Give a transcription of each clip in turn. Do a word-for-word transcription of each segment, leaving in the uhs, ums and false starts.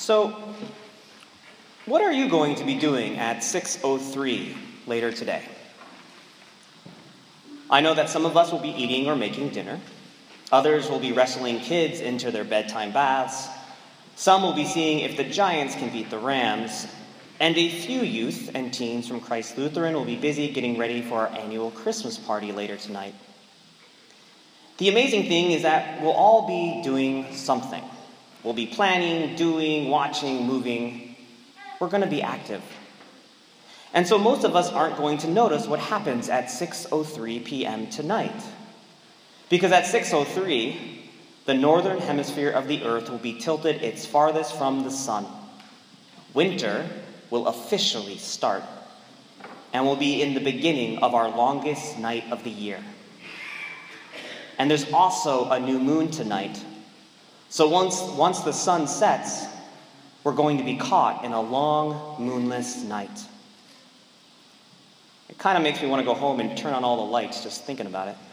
So, what are you going to be doing at six oh three later today? I know that some of us will be eating or making dinner. Others will be wrestling kids into their bedtime baths. Some will be seeing if the Giants can beat the Rams. And a few youth and teens from Christ Lutheran will be busy getting ready for our annual Christmas party later tonight. The amazing thing is that we'll all be doing something. We'll be planning, doing, watching, moving. We're going to be active. And so most of us aren't going to notice what happens at six oh three p.m. tonight. Because at six oh three, the northern hemisphere of the earth will be tilted its farthest from the sun. Winter will officially start, and will be in the beginning of our longest night of the year. And there's also a new moon tonight. So once, once the sun sets, we're going to be caught in a long, moonless night. It kind of makes me want to go home and turn on all the lights just thinking about it.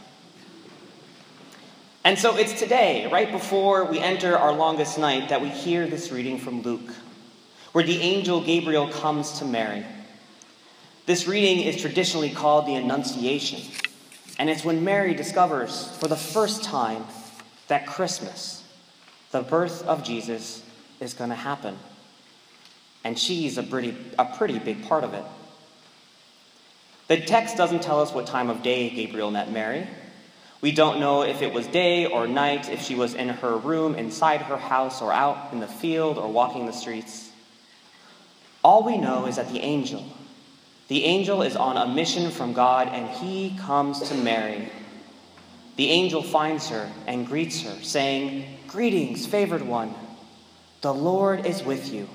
And so it's today, right before we enter our longest night, that we hear this reading from Luke, where the angel Gabriel comes to Mary. This reading is traditionally called the Annunciation, and it's when Mary discovers for the first time that Christmas, the birth of Jesus, is going to happen. And she's a pretty, a pretty big part of it. The text doesn't tell us what time of day Gabriel met Mary. We don't know if it was day or night, if she was in her room, inside her house, or out in the field, or walking the streets. All we know is that the angel, the angel is on a mission from God, and he comes to Mary. The angel finds her and greets her, saying, "Greetings, favored one. The Lord is with you."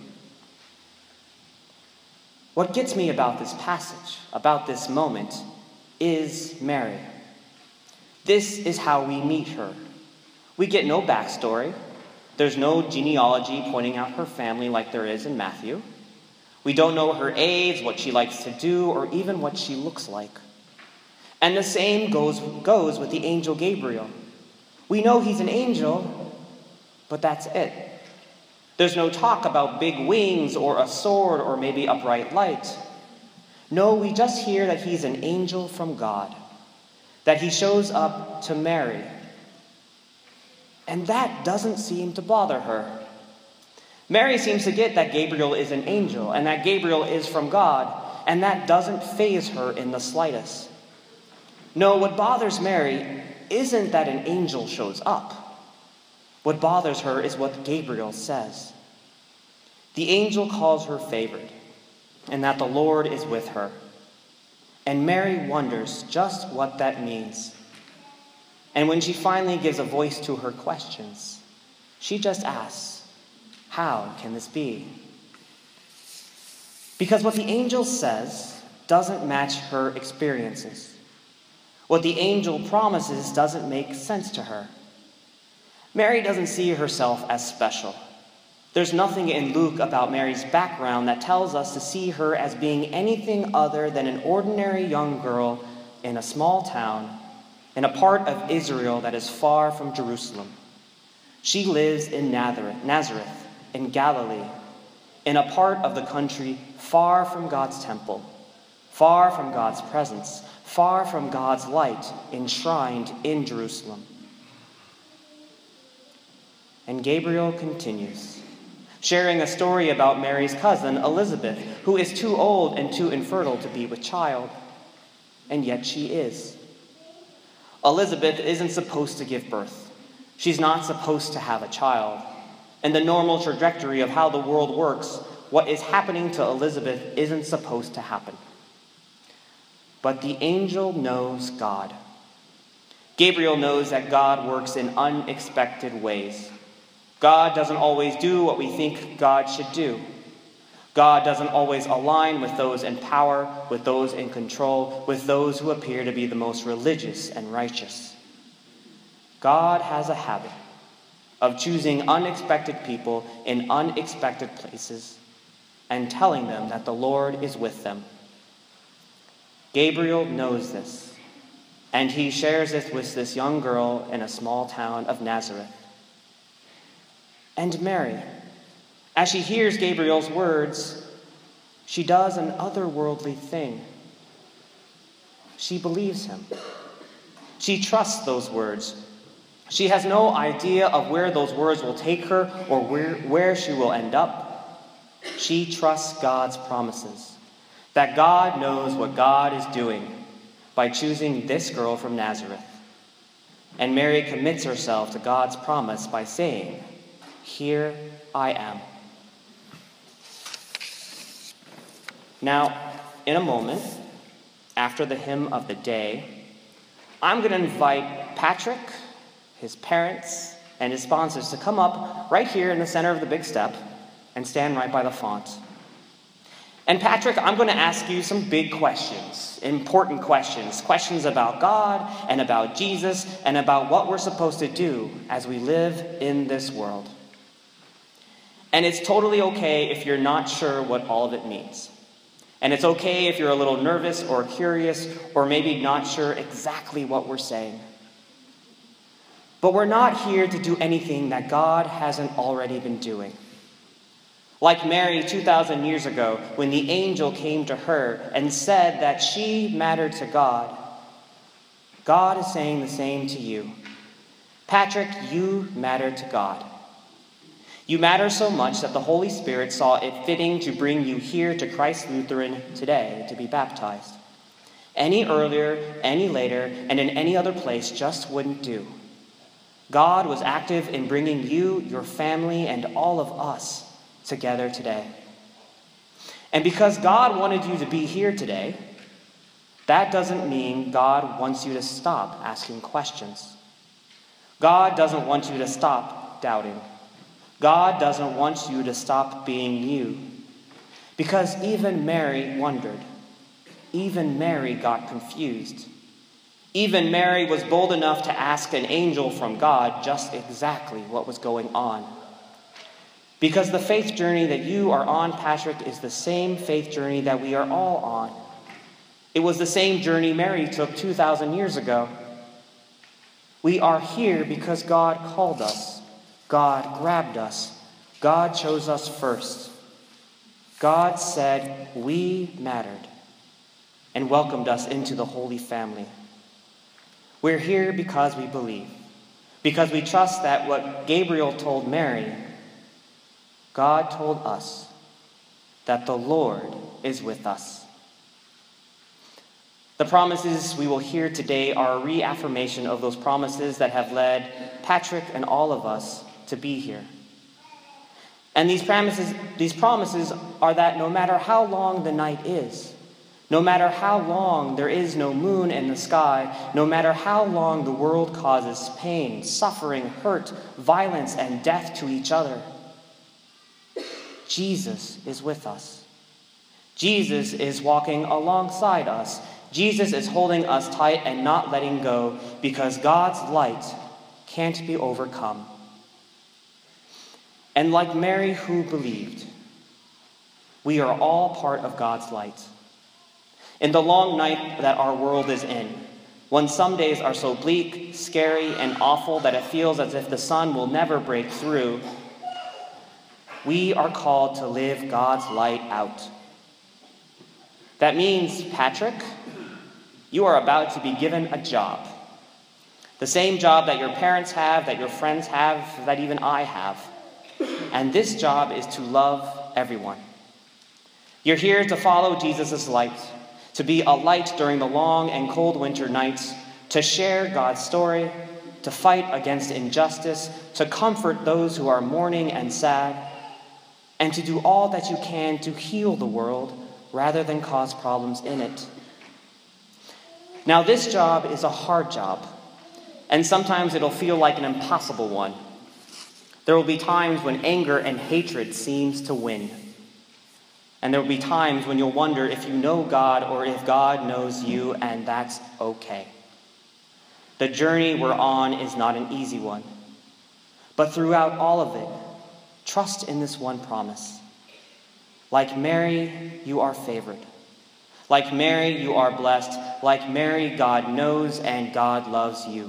What gets me about this passage, about this moment, is Mary. This is how we meet her. We get no backstory. There's no genealogy pointing out her family like there is in Matthew. We don't know her age, what she likes to do, or even what she looks like. And the same goes, goes with the angel Gabriel. We know he's an angel, but that's it. There's no talk about big wings or a sword or maybe a bright light. No, we just hear that he's an angel from God, that he shows up to Mary. And that doesn't seem to bother her. Mary seems to get that Gabriel is an angel and that Gabriel is from God, and that doesn't faze her in the slightest. No, what bothers Mary isn't that an angel shows up. What bothers her is what Gabriel says. The angel calls her favored, and that the Lord is with her. And Mary wonders just what that means. And when she finally gives a voice to her questions, she just asks, "How can this be?" Because what the angel says doesn't match her experiences. What the angel promises doesn't make sense to her. Mary doesn't see herself as special. There's nothing in Luke about Mary's background that tells us to see her as being anything other than an ordinary young girl in a small town, in a part of Israel that is far from Jerusalem. She lives in Nazareth, in Galilee, in a part of the country far from God's temple, far from God's presence, far from God's light enshrined in Jerusalem. And Gabriel continues, sharing a story about Mary's cousin, Elizabeth, who is too old and too infertile to be with child, and yet she is. Elizabeth isn't supposed to give birth. She's not supposed to have a child. In the normal trajectory of how the world works, what is happening to Elizabeth isn't supposed to happen. But the angel knows God. Gabriel knows that God works in unexpected ways. God doesn't always do what we think God should do. God doesn't always align with those in power, with those in control, with those who appear to be the most religious and righteous. God has a habit of choosing unexpected people in unexpected places and telling them that the Lord is with them. Gabriel knows this, and he shares this with this young girl in a small town of Nazareth. And Mary, As she hears Gabriel's words, she does an otherworldly thing. She believes him. She trusts those words. She has no idea of where those words will take her or where, where she will end up. She trusts God's promises, that God knows what God is doing by choosing this girl from Nazareth. And Mary commits herself to God's promise by saying, "Here I am." Now, in a moment, after the hymn of the day, I'm going to invite Patrick, his parents, and his sponsors to come up right here in the center of the big step and stand right by the font. And Patrick, I'm going to ask you some big questions, important questions, questions about God and about Jesus and about what we're supposed to do as we live in this world. And it's totally okay if you're not sure what all of it means. And it's okay if you're a little nervous or curious or maybe not sure exactly what we're saying. But we're not here to do anything that God hasn't already been doing. Like Mary two thousand years ago, when the angel came to her and said that she mattered to God, God is saying the same to you. Patrick, you matter to God. You matter so much that the Holy Spirit saw it fitting to bring you here to Christ Lutheran today to be baptized. Any earlier, any later, and in any other place just wouldn't do. God was active in bringing you, your family, and all of us together today. And because God wanted you to be here today, that doesn't mean God wants you to stop asking questions. God doesn't want you to stop doubting. God doesn't want you to stop being you. Because even Mary wondered. Even Mary got confused. Even Mary was bold enough to ask an angel from God just exactly what was going on. Because the faith journey that you are on, Patrick, is the same faith journey that we are all on. It was the same journey Mary took two thousand years ago. We are here because God called us. God grabbed us. God chose us first. God said we mattered and welcomed us into the Holy Family. We're here because we believe, because we trust that what Gabriel told Mary, God told us, that the Lord is with us. The promises we will hear today are a reaffirmation of those promises that have led Patrick and all of us to be here. And these promises, these promises are that no matter how long the night is, no matter how long there is no moon in the sky, no matter how long the world causes pain, suffering, hurt, violence, and death to each other, Jesus is with us. Jesus is walking alongside us. Jesus is holding us tight and not letting go because God's light can't be overcome. And like Mary who believed, we are all part of God's light. In the long night that our world is in, when some days are so bleak, scary, and awful that it feels as if the sun will never break through, we are called to live God's light out. That means, Patrick, you are about to be given a job. The same job that your parents have, that your friends have, that even I have. And this job is to love everyone. You're here to follow Jesus' light, to be a light during the long and cold winter nights, to share God's story, to fight against injustice, to comfort those who are mourning and sad, and to do all that you can to heal the world rather than cause problems in it. Now, this job is a hard job, and sometimes it'll feel like an impossible one. There will be times when anger and hatred seems to win. And there will be times when you'll wonder if you know God or if God knows you, and that's okay. The journey we're on is not an easy one. But throughout all of it, trust in this one promise. Like Mary, you are favored. Like Mary, you are blessed. Like Mary, God knows and God loves you.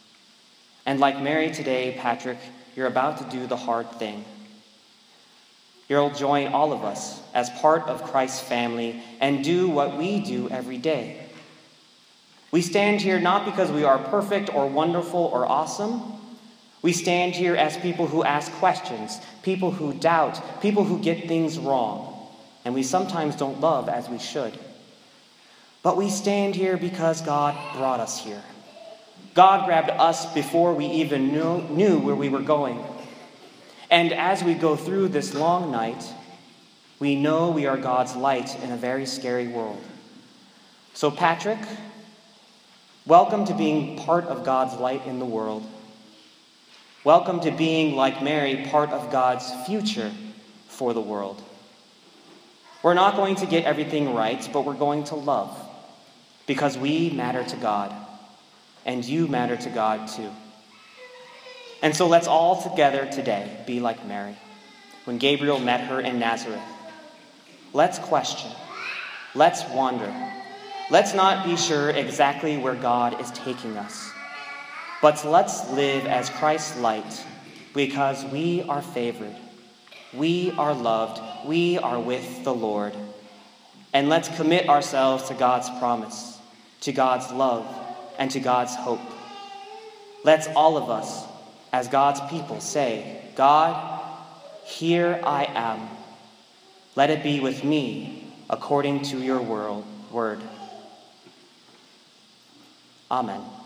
And like Mary today, Patrick, you're about to do the hard thing. You'll join all of us as part of Christ's family and do what we do every day. We stand here not because we are perfect or wonderful or awesome. We stand here as people who ask questions, people who doubt, people who get things wrong, and we sometimes don't love as we should. But we stand here because God brought us here. God grabbed us before we even knew, knew where we were going. And as we go through this long night, we know we are God's light in a very scary world. So Patrick, welcome to being part of God's light in the world. Welcome to being, like Mary, part of God's future for the world. We're not going to get everything right, but we're going to love, because we matter to God, and you matter to God too. And so let's all together today be like Mary, when Gabriel met her in Nazareth. Let's question. Let's wonder. Let's not be sure exactly where God is taking us. But let's live as Christ's light, because we are favored. We are loved. We are with the Lord. And let's commit ourselves to God's promise, to God's love, and to God's hope. Let's all of us, as God's people, say, God, here I am. Let it be with me according to your word. Amen.